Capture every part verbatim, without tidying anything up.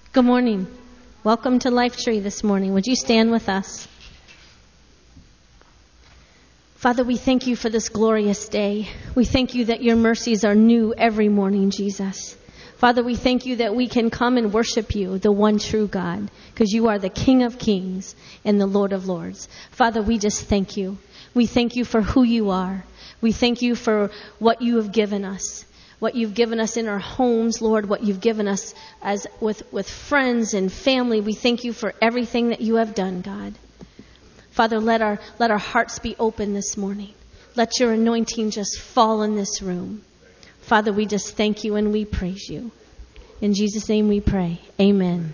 Good morning. Welcome to Life Tree this morning. Would you stand with us? Father, we thank you for this glorious day. We thank you that your mercies are new every morning, Jesus. Father, we thank you that we can come and worship you, the one true God, because you are the King of kings and the Lord of lords. Father, we just thank you. We thank you for who you are. We thank you for what you have given us. What you've given us in our homes, Lord, what you've given us as with, with friends and family. We thank you for everything that you have done, God. Father, let our let our hearts be open this morning. Let your anointing just fall in this room. Father, we just thank you and we praise you. In Jesus' name we pray. Amen.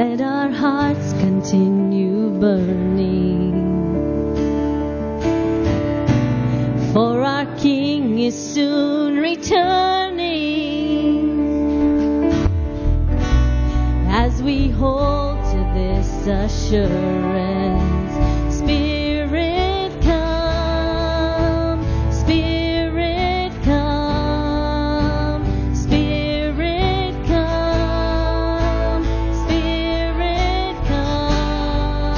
Let our hearts continue burning. For our King is soon returning. As we hold to this assurance, Spirit come, Spirit come, Spirit come, Spirit come.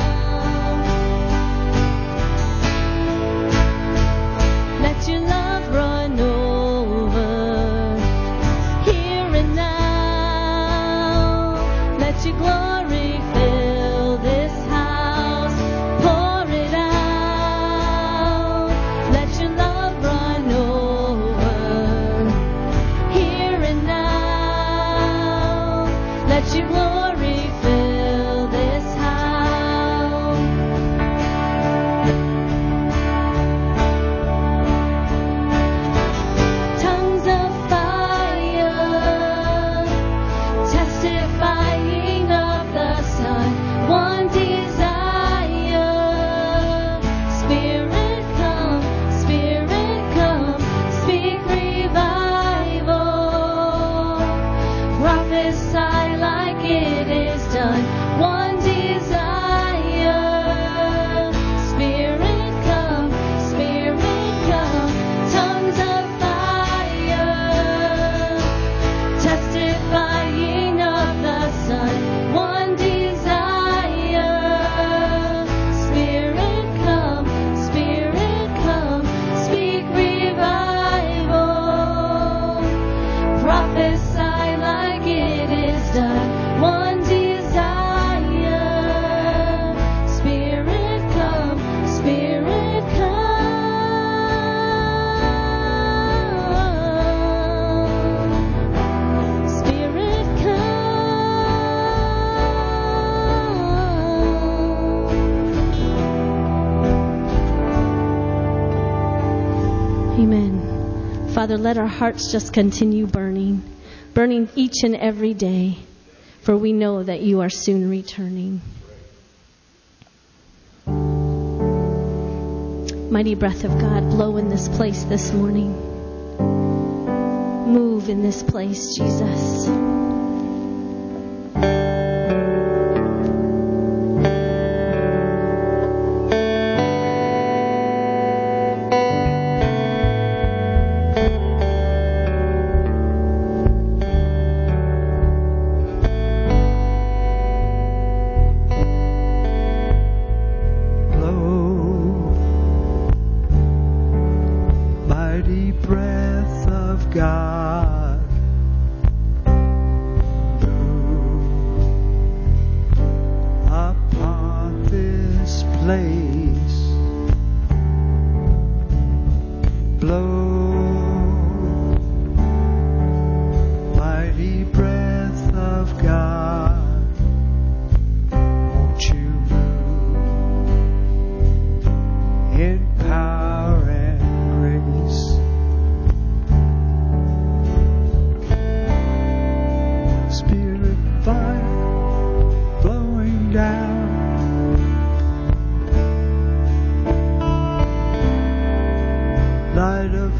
Let your love run over here and now. Let your glory fill this house. Pour it out. Let your love run over here and now. Let your glory fill this house. Tongues of fire, testifying of the Son, one desire. Spirit come, Spirit come, speak revival. Prophesy like it is done, one desire. Spirit come, Spirit come, tongues of fire, testifying of the Son, one desire. Spirit come, Spirit come, speak revival. Prophesy like it is done, one desire. Spirit come, Spirit come, Spirit come. Amen. Father, let our hearts just continue burning, burning each and every day, for we know that you are soon returning. Mighty breath of God, blow in this place this morning. Move in this place, Jesus. Blow, mighty breath of God, blow upon this place. Blow, mighty breath of God, won't you move in power and grace? Spirit fire blowing down, light of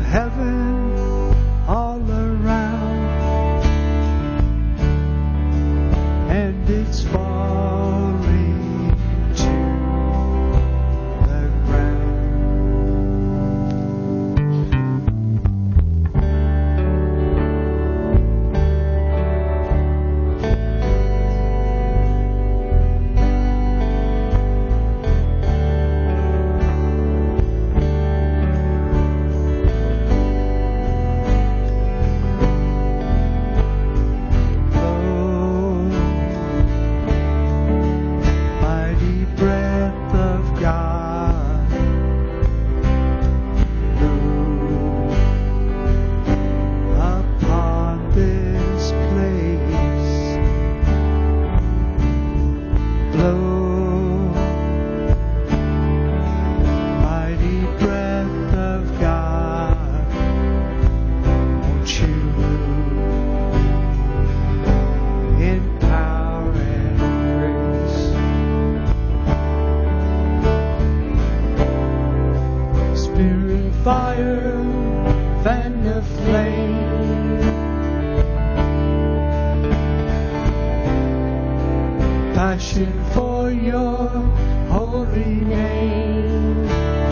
passion for your holy name.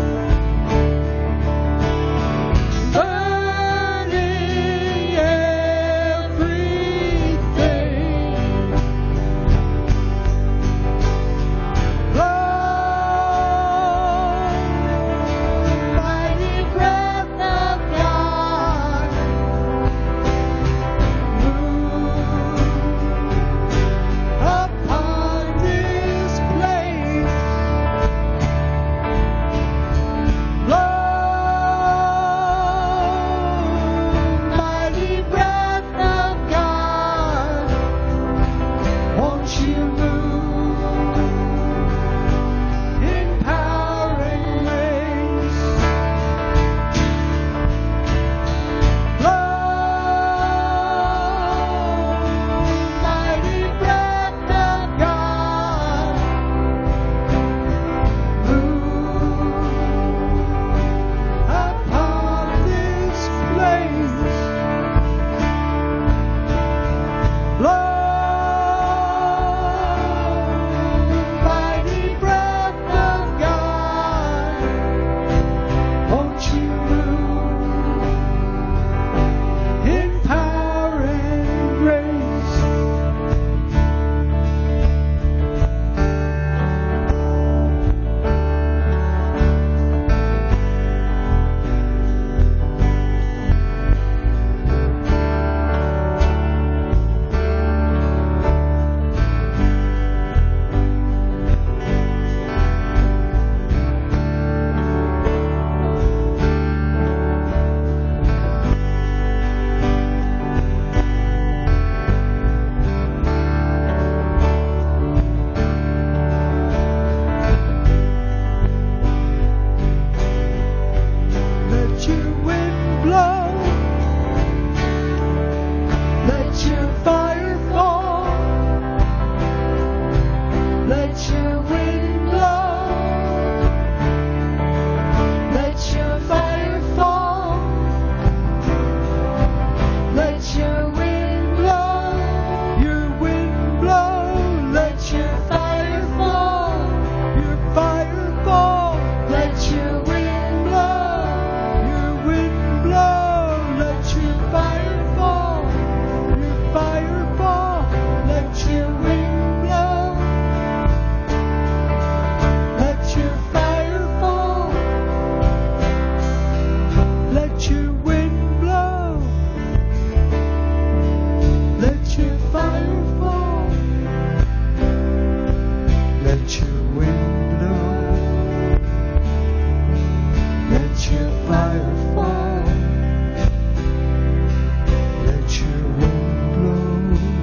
Burning everything. Lord, mighty breath of God, move upon this place. Lord, mighty breath of God, won't you move in power and grace? Lord, mighty breath of God, move upon this place. Lord, mighty breath of God, won't you move in power and grace? Let your wind blow, let your fire fall, let your wind blow, let your fire fall, let your wind blow, your wind blow, let your fire fall, your fire fall, let your wind blow, your wind blow, let your fire fall, your fire fall, let your wind blow, let your fire fall, let your wind blow, let your fire fall, let your wind blow, let your fire fall, let your wind blow,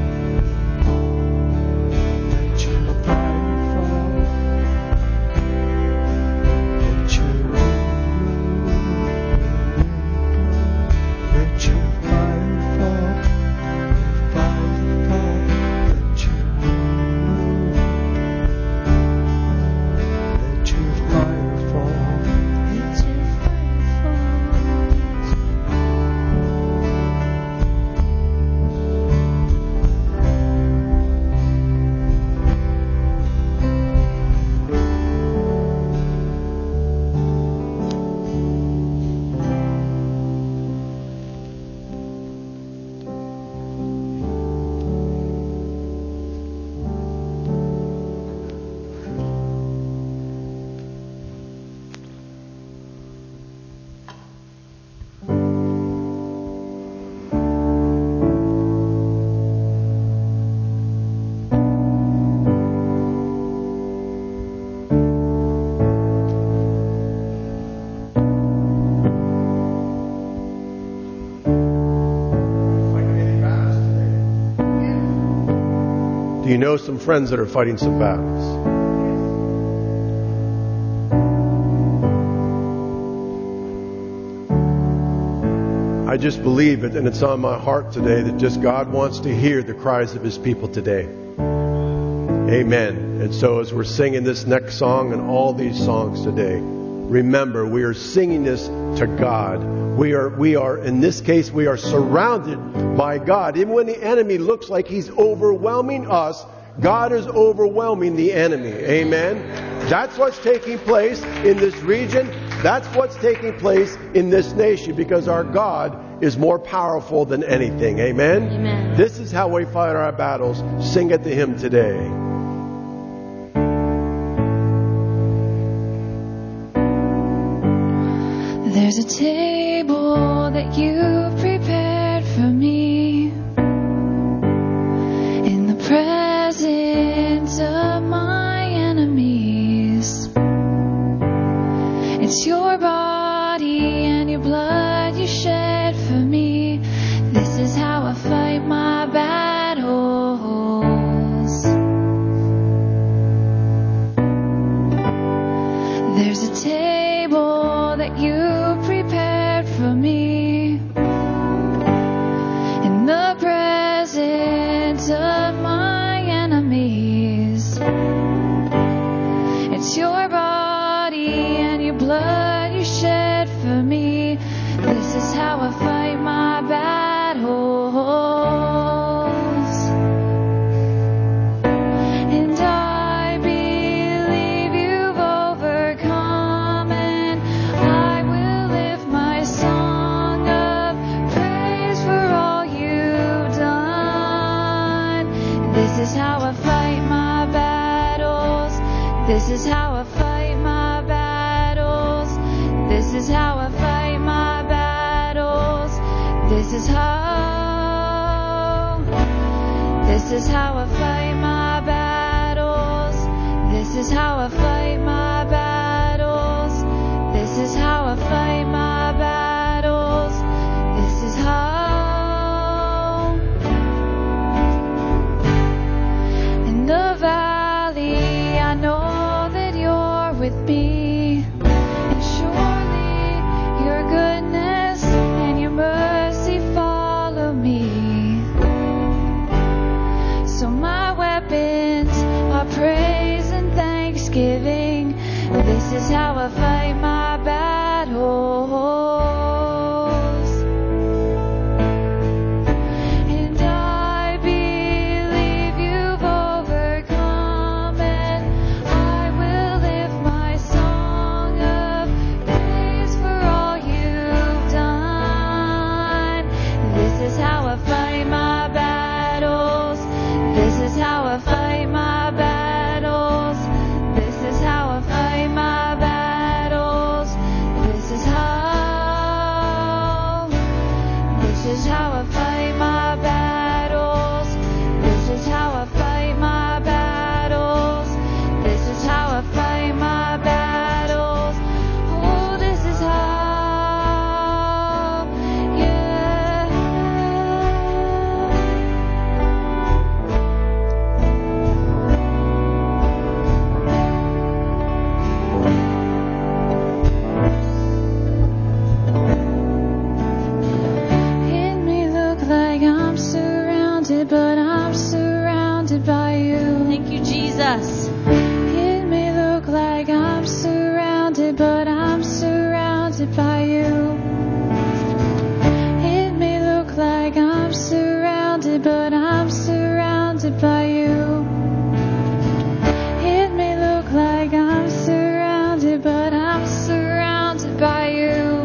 let your fire fall, let your wind blow, let your fire fall, fire fall, let your wind blow, let your fire fall. Let your fire Do you know some friends that are fighting some battles? I just believe it, and it's on my heart today, that just God wants to hear the cries of His people today. Amen. And so as we're singing this next song and all these songs today, remember, we are singing this to God. We are, we are, in this case, we are surrounded by God. Even when the enemy looks like he's overwhelming us, God is overwhelming the enemy. Amen. That's what's taking place in this region. That's what's taking place in this nation, because our God is more powerful than anything. Amen. Amen. This is how we fight our battles. Sing it to Him today. There's a table that you've prepared for me in the presence of my enemies. It's your body and your blood you shed for me. This is how I fight my battles. There's a table that you prepared for me in the presence of my enemies. It's your body and your blood you shed for me. This is how I fight my battles. And I believe you've overcome, and I will lift my song of praise for all you've done. This is how I fight my battles. This is how I fight my battles. This is how I fight my battles. This is how. This is how I fight my battles. This is how I fight my battles. This is how I fight my battles. This is how. In the valley, I know that you're with me, and surely your goodness and your mercy follow me. So my weapons are praise and thanksgiving. This is how I fight my battles. And I believe you've overcome, and I will lift my song of praise for all you've done. This is how I fight my battles. This is how I fight my battles. This is how I fight my battles. This is how. This is how I fight my battles. This is how I fight my battles. This is how I fight my battles. Oh, this is how. Yeah. It may look like I'm surrounded, but I'm surrounded by you. Thank you, Jesus. It may look like I'm surrounded, but I'm surrounded by you. It may look like I'm surrounded, but I'm surrounded by you. It may look like I'm surrounded, but I'm surrounded by you.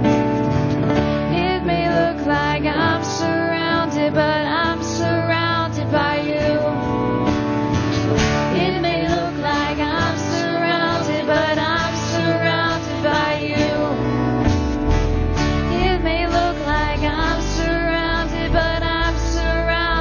It may look like I'm surrounded, but I'm surrounded by you. It may look like I'm surrounded, but I'm surrounded by you. It may look like I'm surrounded, but I'm surrounded.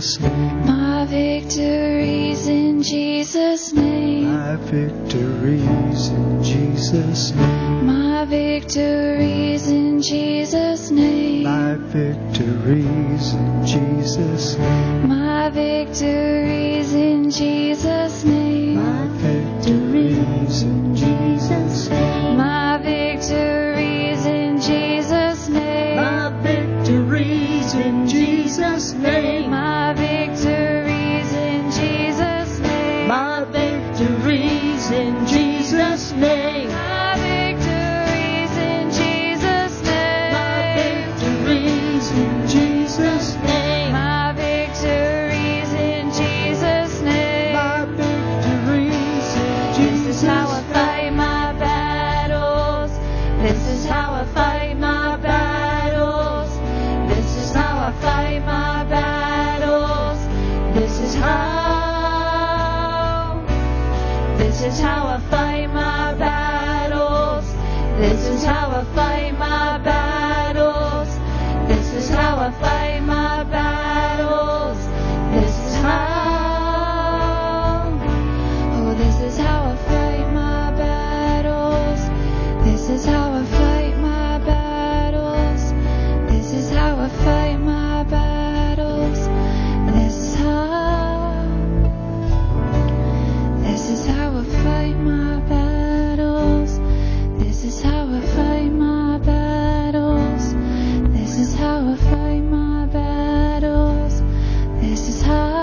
Jesus' name. My victories in Jesus' name. My victories in Jesus' name. My victories in Jesus' name. My victories in Jesus' name. My victories in Jesus' name. My victories in Jesus' name. My victories in Jesus' name. My victories in Jesus' name. My victories in Jesus' name. My victories in Jesus' name. My victories in Jesus' name. My victories in Jesus' name. My victories in Jesus' name. My victories in This is how I Jesus' fight my battles. This is how I fight my battles. This is how I fight my battles. This is how. This is how I fight my battles. This is how I fight my battles. This is how I fight my battles. This is how. Oh, this is how I fight my battles. This is how I fight my battles. This is how I fight my battles. This is how. This is how I fight my battles. This is how I fight my battles. This is how I fight my battles. This is how.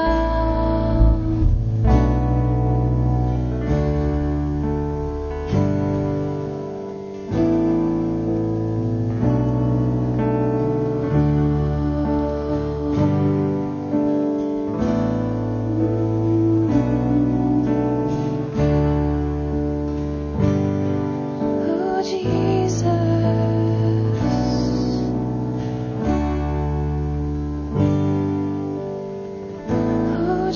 Oh, Jesus. Oh,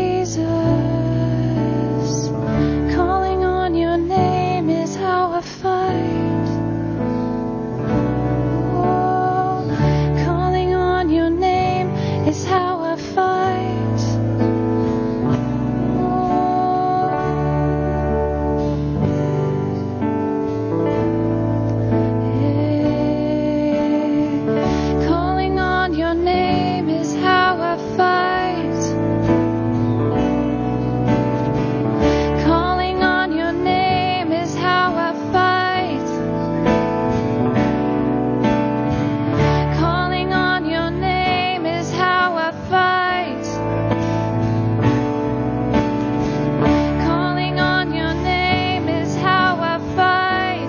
Jesus. Calling on your name is how I fight. Oh, calling on your name is how I fight. Yeah. Calling on your name is how I fight. Calling on your name is how I fight. Calling on your name is how I fight. Calling on your name is how I fight.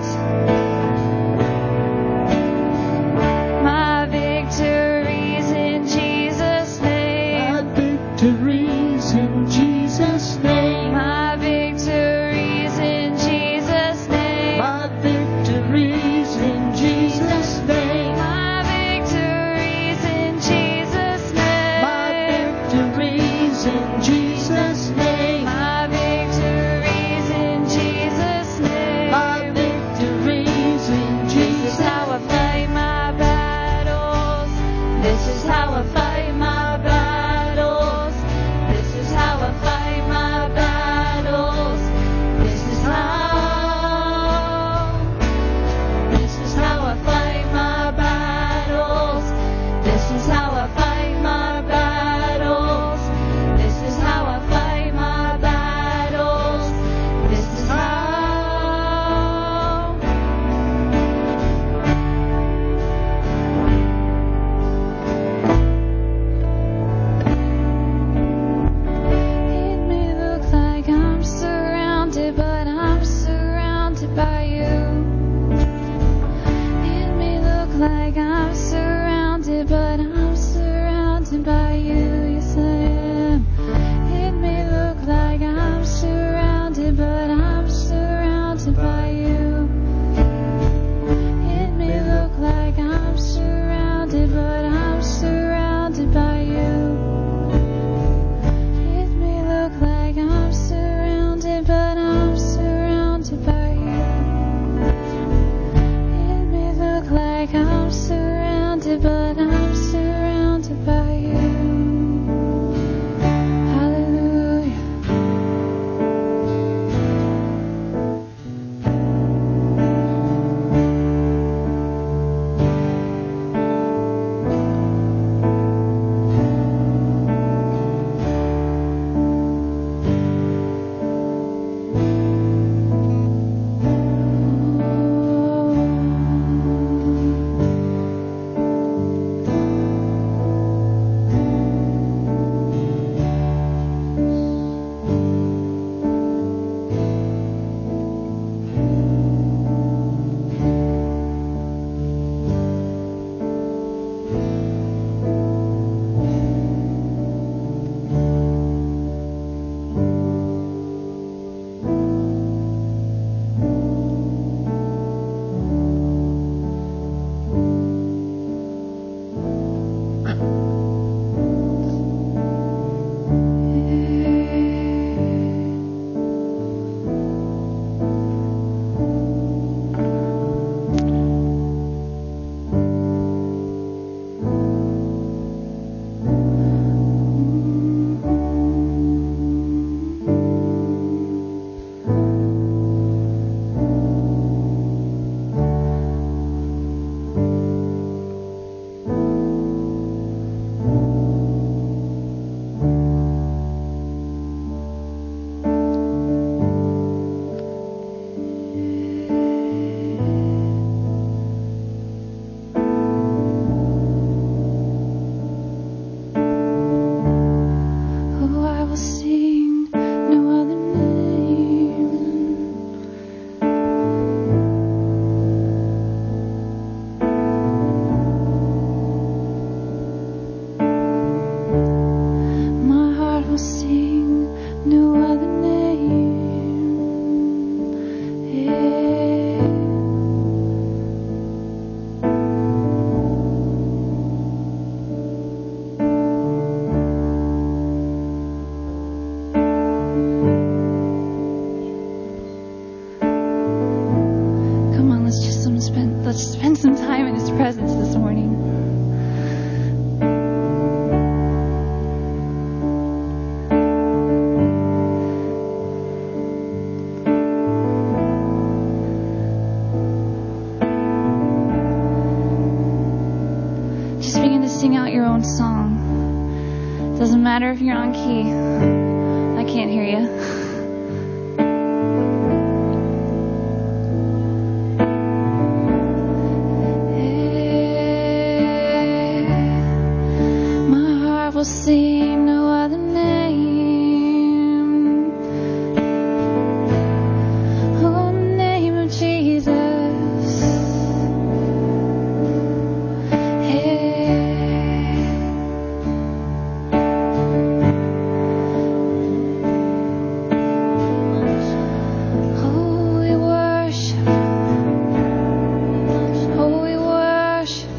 My victories in Jesus' name. My victories in Jesus' name. My victories in Jesus' name. My victories in Jesus' name. My victories in Jesus' name. My victories in Jesus' name. My victories in Jesus' name. My victories in This is Jesus' how I fight my battles. This is how I fight my battles. matter if you're on key. I can't hear you. Will sing no other name. Oh, the name of Jesus. Hey. Oh, we worship. Oh, we worship.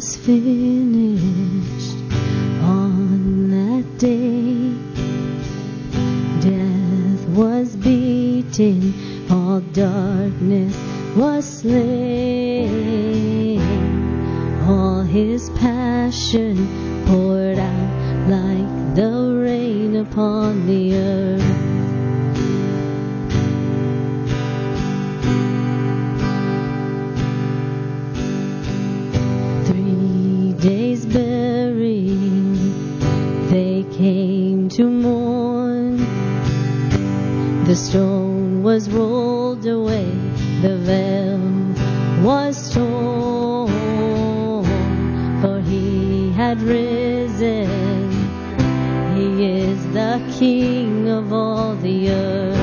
was finished on that day. Death was beaten, all darkness was slain. All his passion poured out like the rain upon the earth. Three days buried, they came to mourn. The stone was rolled away, the veil was torn, for he had risen. He is the King of all the earth.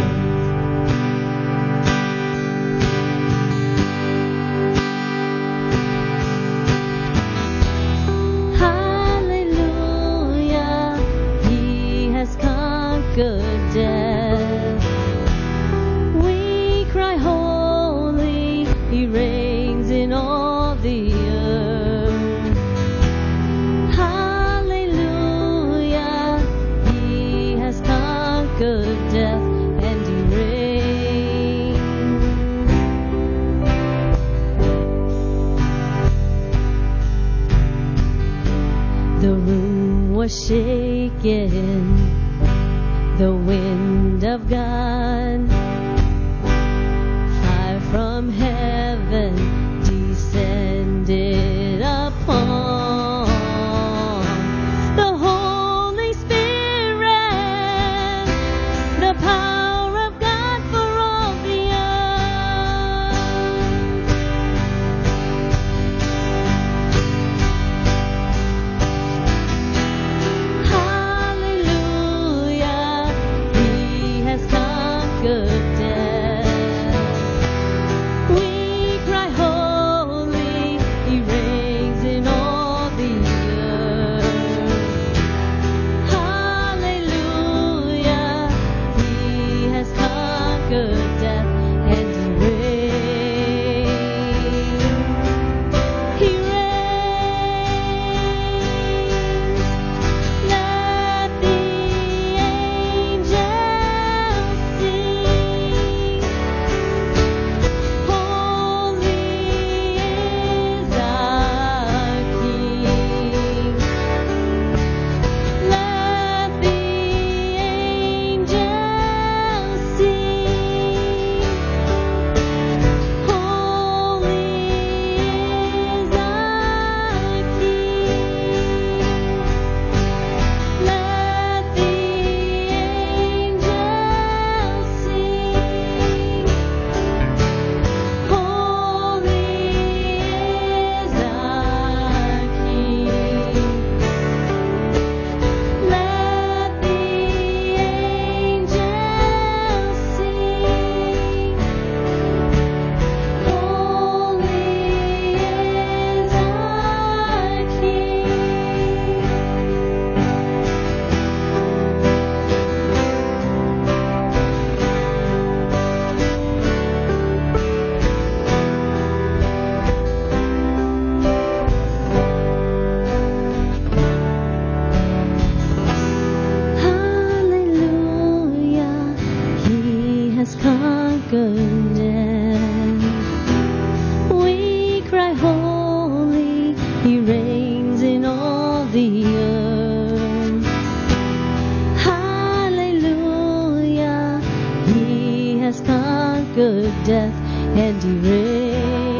Hallelujah, he has conquered death. We cry holy, he reigns in all the earth. Hallelujah, he has conquered death and he reigns. The room was shaken, the wind of God. Fire from heaven descended upon the Holy Spirit, the power of God for all the earth. Hallelujah, he has conquered death. We cry holy, he reigns in all the earth. Hallelujah, he has conquered death and he reigns. He reigns. Let the angels sing. Holy is our King. Let the angels sing. Holy is our King. Let the angels sing. Holy is our King. Let the angels sing. Holy is our Hallelujah, he has conquered death. We cry holy, he reigns in all the earth. Hallelujah, he has conquered death and he reigns.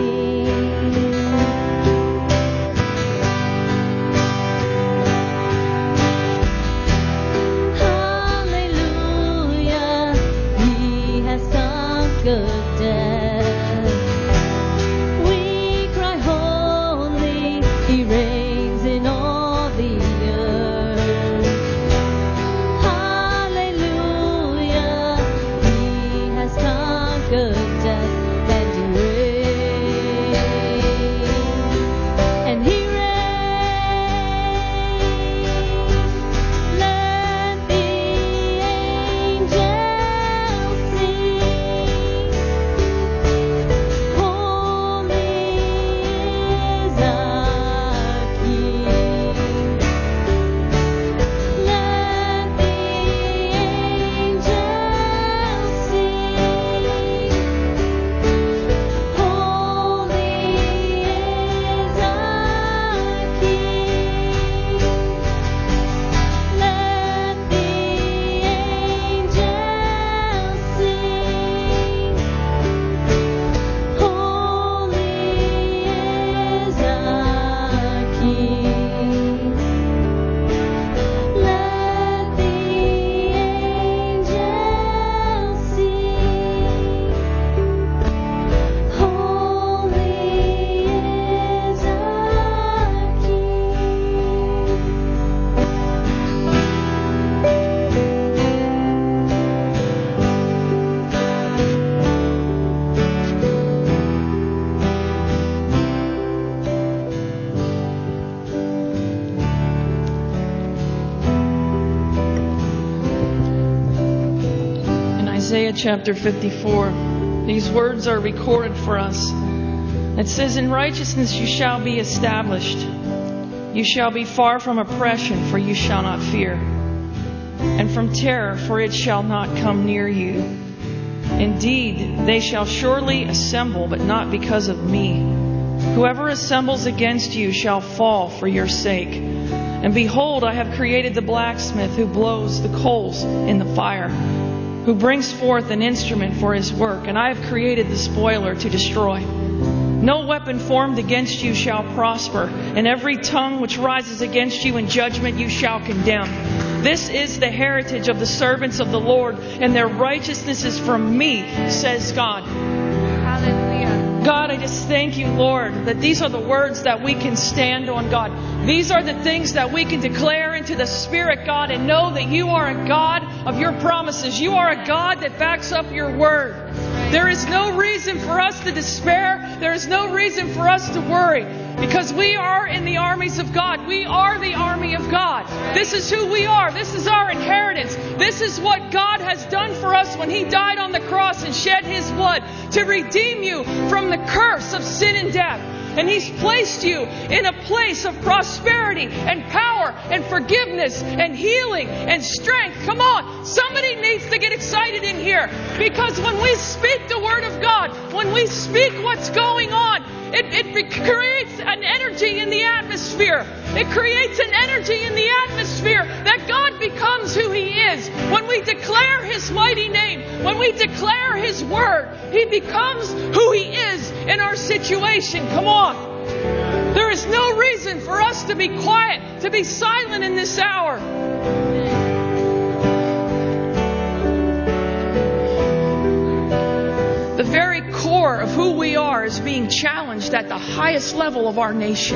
Hallelujah, he has conquered death. We cry holy, he reigns in all the earth. Hallelujah, he has conquered death and he reigns. And he reigns. Let the angels sing. Isaiah chapter fifty-four. These words are recorded for us. It says, "In righteousness you shall be established. You shall be far from oppression, for you shall not fear. And from terror, for it shall not come near you. Indeed, they shall surely assemble, but not because of me. Whoever assembles against you shall fall for your sake. And behold, I have created the blacksmith who blows the coals in the fire, who brings forth an instrument for his work. And I have created the spoiler to destroy. No weapon formed against you shall prosper, and every tongue which rises against you in judgment you shall condemn. This is the heritage of the servants of the Lord, and their righteousness is from me, says God." Hallelujah. God, I just thank you, Lord, that these are the words that we can stand on, God. These are the things that we can declare into the Spirit, God, and know that you are a God of your promises. You are a God that backs up your word. There is no reason for us to despair. There is no reason for us to worry, because we are in the armies of God. We are the army of God. This is who we are. This is our inheritance. This is what God has done for us when He died on the cross and shed His blood to redeem you from the curse of sin and death. And He's placed you in a place of prosperity and power and forgiveness and healing and strength. Come on, somebody needs to get excited in here, because when we speak the Word of God, when we speak what's going on, it, it creates an energy in the atmosphere. It creates an energy in the atmosphere that God becomes who He is. When we declare His mighty name, when we declare His word, He becomes who He is in our situation. Come on. There is no reason for us to be quiet, to be silent in this hour. The very core of who we are is being challenged at the highest level of our nation.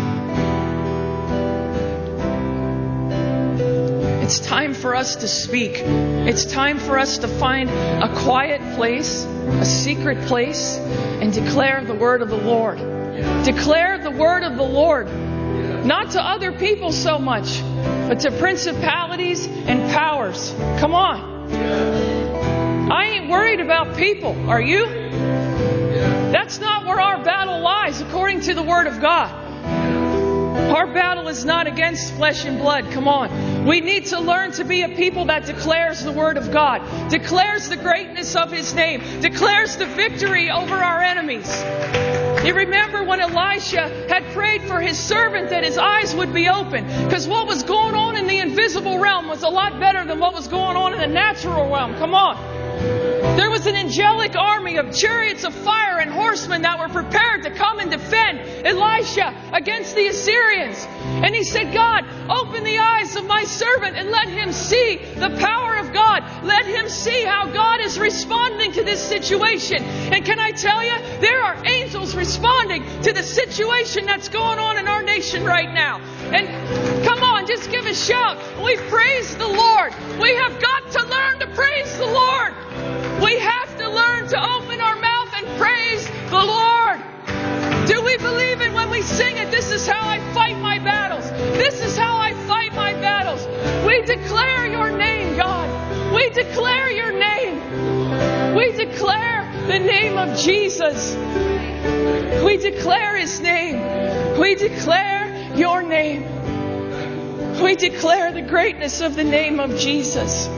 It's time for us to speak. It's time for us to find a quiet place, a secret place, and declare the word of the Lord. Declare the word of the Lord. Not to other people so much, but to principalities and powers. Come on. I ain't worried about people. Are you? That's not where our battle lies, according to the Word of God. Our battle is not against flesh and blood. Come on. We need to learn to be a people that declares the Word of God, declares the greatness of His name, declares the victory over our enemies. You remember when Elisha had prayed for his servant that his eyes would be open, because what was going on in the invisible realm was a lot better than what was going on in the natural realm. Come on. There was an angelic army of chariots of fire and horsemen that were prepared to come and defend Elisha against the Assyrians. And he said, God, open the eyes of my servant and let him see the power of God. Let him see how God is responding to this situation. And can I tell you, there are angels responding to the situation that's going on in our nation right now. And come on, just give a shout. We praise the Lord. We have got to learn to praise the Lord. We have to learn to open our mouth and praise the Lord. Do we believe it when we sing it? This is how I fight my battles. This is how I fight my battles. We declare your name, God. We declare your name. We declare the name of Jesus. We declare His name. We declare your name. We declare the greatness of the name of Jesus.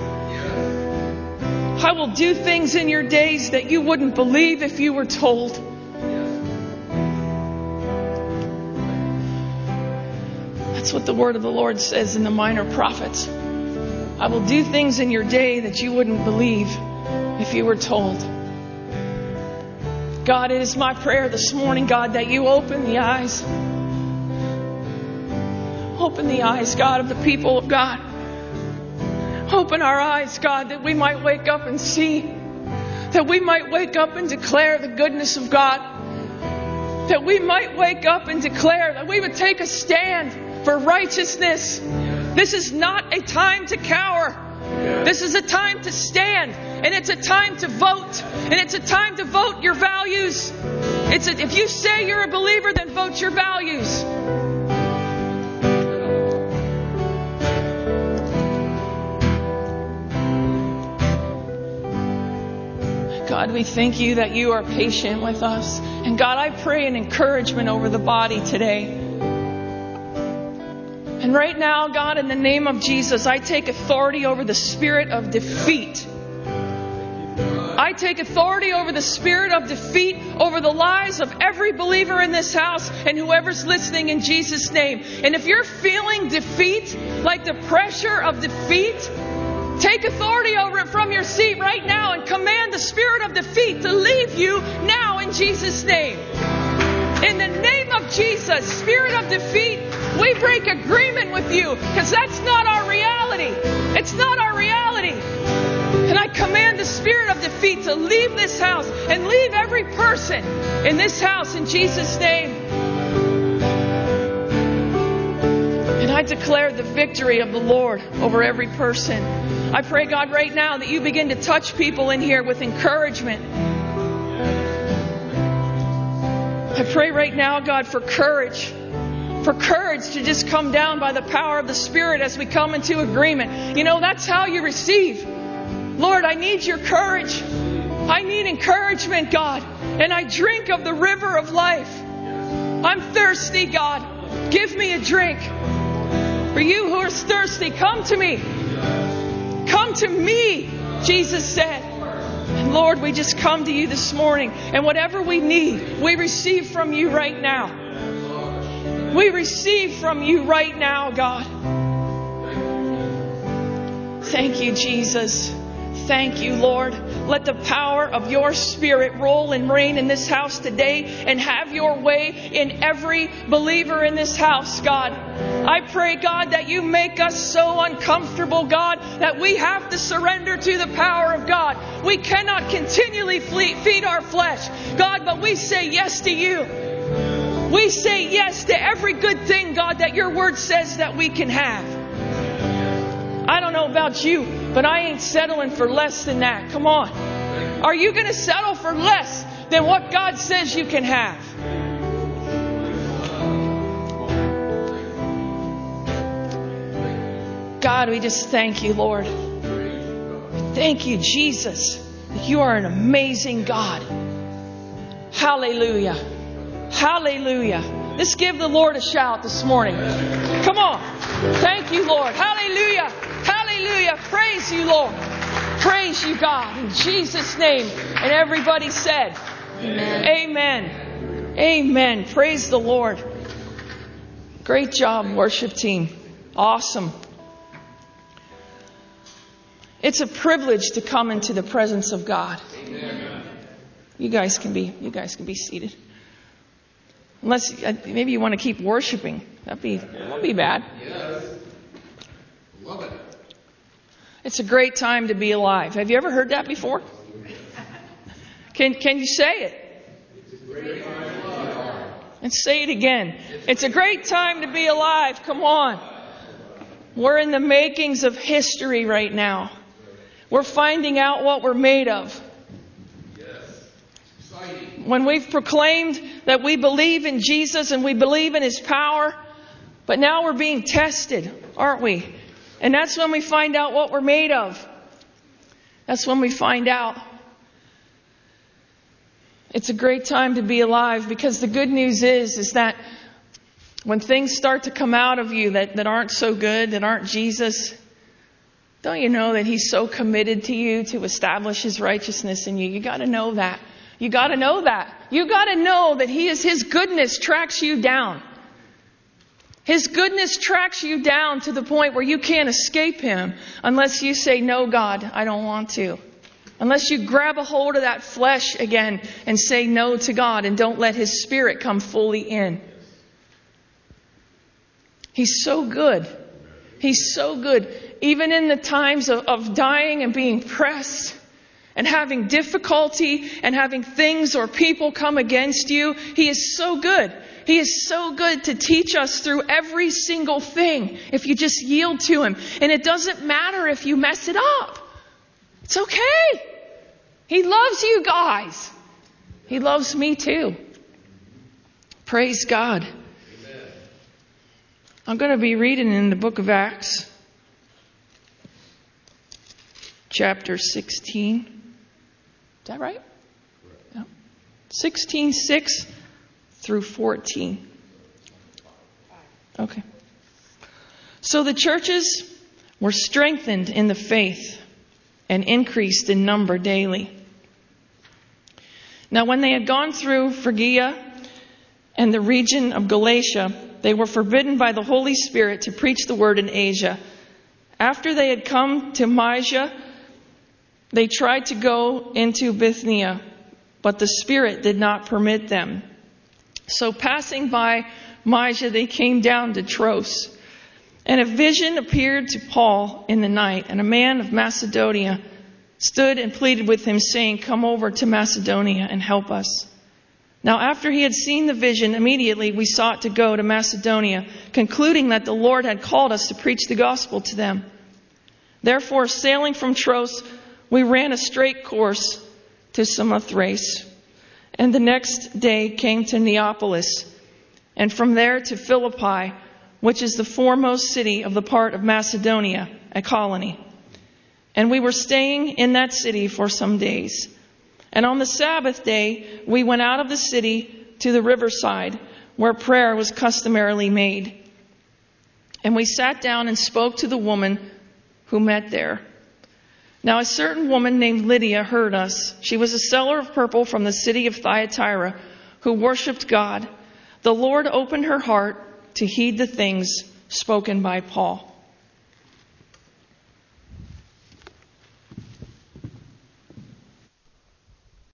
I will do things in your days that you wouldn't believe if you were told. That's what the word of the Lord says in the Minor Prophets. I will do things in your day that you wouldn't believe if you were told. God, it is my prayer this morning, God, that you open the eyes. Open the eyes, God, of the people of God. Open our eyes, God, that we might wake up and see. That we might wake up and declare the goodness of God. That we might wake up and declare that we would take a stand for righteousness. This is not a time to cower. This is a time to stand. And it's a time to vote. And it's a time to vote your values. It's a, if you say you're a believer, then vote your values. God, we thank you that you are patient with us. And God, I pray an encouragement over the body today. And right now, God, in the name of Jesus, I take authority over the spirit of defeat. I take authority over the spirit of defeat over the lives of every believer in this house and whoever's listening in Jesus' name. And if you're feeling defeat, like the pressure of defeat, take authority over it from your seat right now and command the spirit of defeat to leave you now in Jesus' name. In the name of Jesus, spirit of defeat, we break agreement with you because that's not our reality. It's not our reality. And I command the spirit of defeat to leave this house and leave every person in this house in Jesus' name. And I declare the victory of the Lord over every person. I pray, God, right now that you begin to touch people in here with encouragement. I pray right now, God, for courage. For courage to just come down by the power of the Spirit as we come into agreement. You know, that's how you receive. Lord, I need your courage. I need encouragement, God. And I drink of the river of life. I'm thirsty, God. Give me a drink. For you who are thirsty, come to me. Come to me, Jesus said. And Lord, we just come to you this morning. And whatever we need, we receive from you right now. We receive from you right now, God. Thank you, Jesus. Thank you, Lord. Let the power of your Spirit roll and reign in this house today and have your way in every believer in this house, God. I pray, God, that you make us so uncomfortable, God, that we have to surrender to the power of God. We cannot continually feed our flesh, God, but we say yes to you. We say yes to every good thing, God, that your word says that we can have. I don't know about you, but I ain't settling for less than that. Come on. Are you going to settle for less than what God says you can have? God, we just thank you, Lord. Thank you, Jesus, that you are an amazing God. Hallelujah. Hallelujah. Let's give the Lord a shout this morning. Come on. Thank you, Lord. Hallelujah. Hallelujah. Praise you, Lord. Praise you, God. In Jesus' name. And everybody said, Amen. Amen. Amen. Praise the Lord. Great job, worship team. Awesome. It's a privilege to come into the presence of God. Amen. You guys can be, you guys can be seated. Unless uh, maybe you want to keep worshiping. That'd be, that won't be bad. Yes. Love it. It's a great time to be alive. Have you ever heard that before? Can Can you say it? It's a great time to be alive. And say it again. It's a great time to be alive. Come on. We're in the makings of history right now. We're finding out what we're made of. When we've proclaimed that we believe in Jesus and we believe in His power, but now we're being tested, aren't we? And that's when we find out what we're made of. That's when we find out. It's a great time to be alive, because the good news is, is that when things start to come out of you that, that aren't so good, that aren't Jesus, don't you know that He's so committed to you to establish His righteousness in you? You got to know that. You got to know that. You got to know that He is, His goodness tracks you down. His goodness tracks you down to the point where you can't escape Him unless you say, no, God, I don't want to. Unless you grab a hold of that flesh again and say no to God and don't let His Spirit come fully in. He's so good. He's so good. Even in the times of, of dying and being pressed and having difficulty and having things or people come against you, He is so good. He is so good to teach us through every single thing if you just yield to Him. And it doesn't matter if you mess it up. It's okay. He loves you guys. He loves me too. Praise God. Amen. I'm going to be reading in the book of Acts, chapter sixteen. that right? Yeah. sixteen six through fourteen. Okay. So the churches were strengthened in the faith and increased in number daily. Now when they had gone through Phrygia and the region of Galatia, they were forbidden by the Holy Spirit to preach the word in Asia. After they had come to Mysia, they tried to go into Bithynia, but the Spirit did not permit them. So passing by Mysia, they came down to Troas. And a vision appeared to Paul in the night, and a man of Macedonia stood and pleaded with him, saying, "Come over to Macedonia and help us." Now after he had seen the vision, immediately we sought to go to Macedonia, concluding that the Lord had called us to preach the gospel to them. Therefore, sailing from Troas, we ran a straight course to Samothrace, and the next day came to Neapolis, and from there to Philippi, which is the foremost city of the part of Macedonia, a colony. And we were staying in that city for some days. And on the Sabbath day, we went out of the city to the riverside, where prayer was customarily made. And we sat down and spoke to the woman who met there. Now a certain woman named Lydia heard us. She was a seller of purple from the city of Thyatira, who worshipped God. The Lord opened her heart to heed the things spoken by Paul.